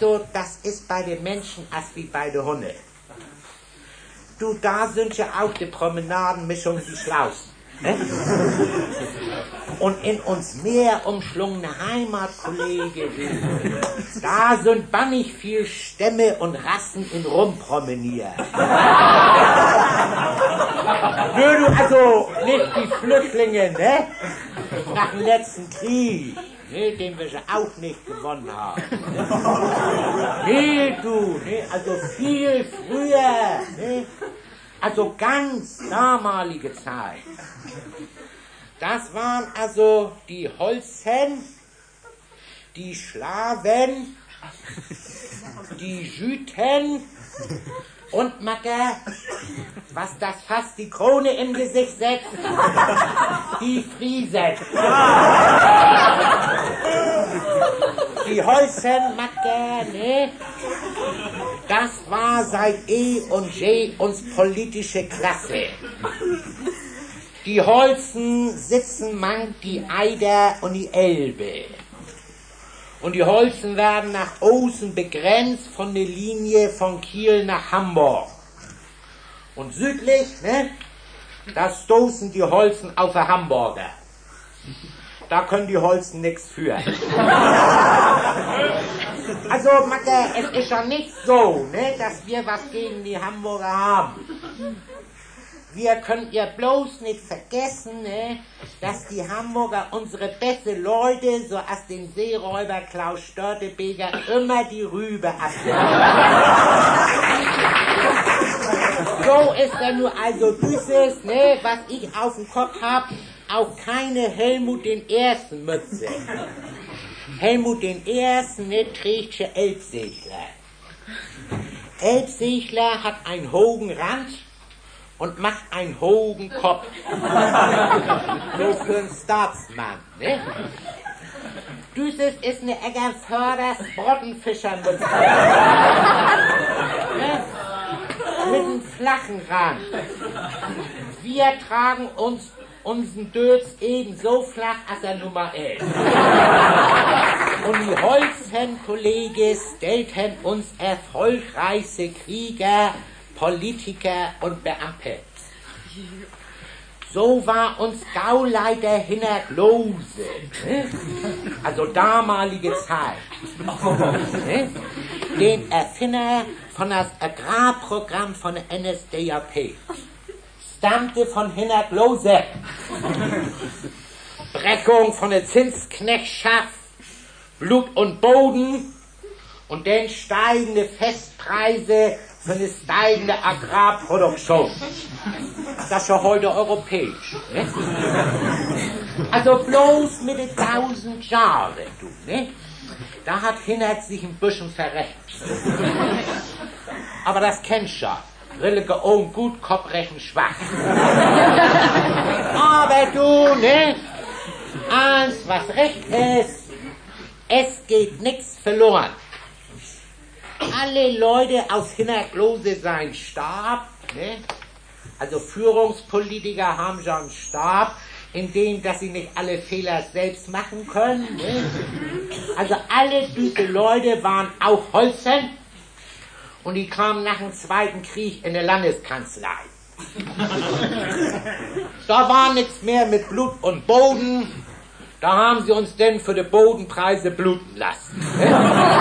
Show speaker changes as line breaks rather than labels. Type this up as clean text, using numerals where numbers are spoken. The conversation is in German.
also das ist bei den Menschen als wie bei den Hunden. Du, da sind ja auch die Promenadenmischungen die schlausten. Ne? Und in uns mehr umschlungene Heimatkollege, da sind bannig viel Stämme und Rassen in rumpromeniert. Nö, du, also nicht die Flüchtlinge, ne? Nach dem letzten Krieg, ne, den wir ja auch nicht gewonnen haben. Nee, du, ne, also viel früher, ne? Also ganz damalige Zeit. Das waren also die Holzen, die Schlaven, die Jüten und Macker, was das fast die Krone im Gesicht setzt, die Friesen. Die Holzen, Macker, ne? Das war seit und je uns politische Klasse. Die Holzen sitzen mank die Eider und die Elbe. Und die Holzen werden nach außen begrenzt von der Linie von Kiel nach Hamburg. Und südlich, ne, da stoßen die Holzen auf der Hamburger. Da können die Holzen nichts für. Also, Macke, es ist ja nicht so, ne, dass wir was gegen die Hamburger haben. Wir könnt ihr bloß nicht vergessen, ne, dass die Hamburger unsere beste Leute, so als den Seeräuber Klaus Störtebeker, immer die Rübe abnehmen. So ist er nur also dieses, ne, was ich auf dem Kopf hab, auch keine Helmut I. Mütze. Helmut I. Ne, trägt schon Elbsegler. Elbsegler hat einen hohen Rand und macht einen hohen Kopf. So für einen Staatsmann, ne? Dieses ist eine Eggernförder Sprottenfischermütze. Ne? Mit einem flachen Rand. Wir tragen unseren Dötz ebenso flach, als er nun mal ist. Und die Holzen-Kollegen stellten uns erfolgreiche Krieger, Politiker und Beamte. So war uns Gauleiter Hinnerklose, ne? Also damalige Zeit, ne? Den Erfinder von das Agrarprogramm von der NSDAP, stammte von Hinnerklose. Brechung von der Zinsknechtschaft, Blut und Boden und dann steigende Festpreise für eine steigende Agrarproduktion. Das ist ja heute europäisch. Ne? Also bloß mit den 1000 Jahren, du, ne? Da hat Hinnert sich ein bisschen verrechnet. Aber das kennst du ja. Rille geohnt gut, Kopfrechen schwach. Aber du, ne? Eins, was recht ist, es geht nichts verloren. Alle Leute aus Hinnerklose sein Stab, ne? Also Führungspolitiker haben schon einen Stab, in dem, dass sie nicht alle Fehler selbst machen können. Ne? Also alle diese Leute waren auch Holzen und die kamen nach dem Zweiten Krieg in der Landeskanzlei. Da war nichts mehr mit Blut und Boden. Da haben sie uns denn für die Bodenpreise bluten lassen. Ne?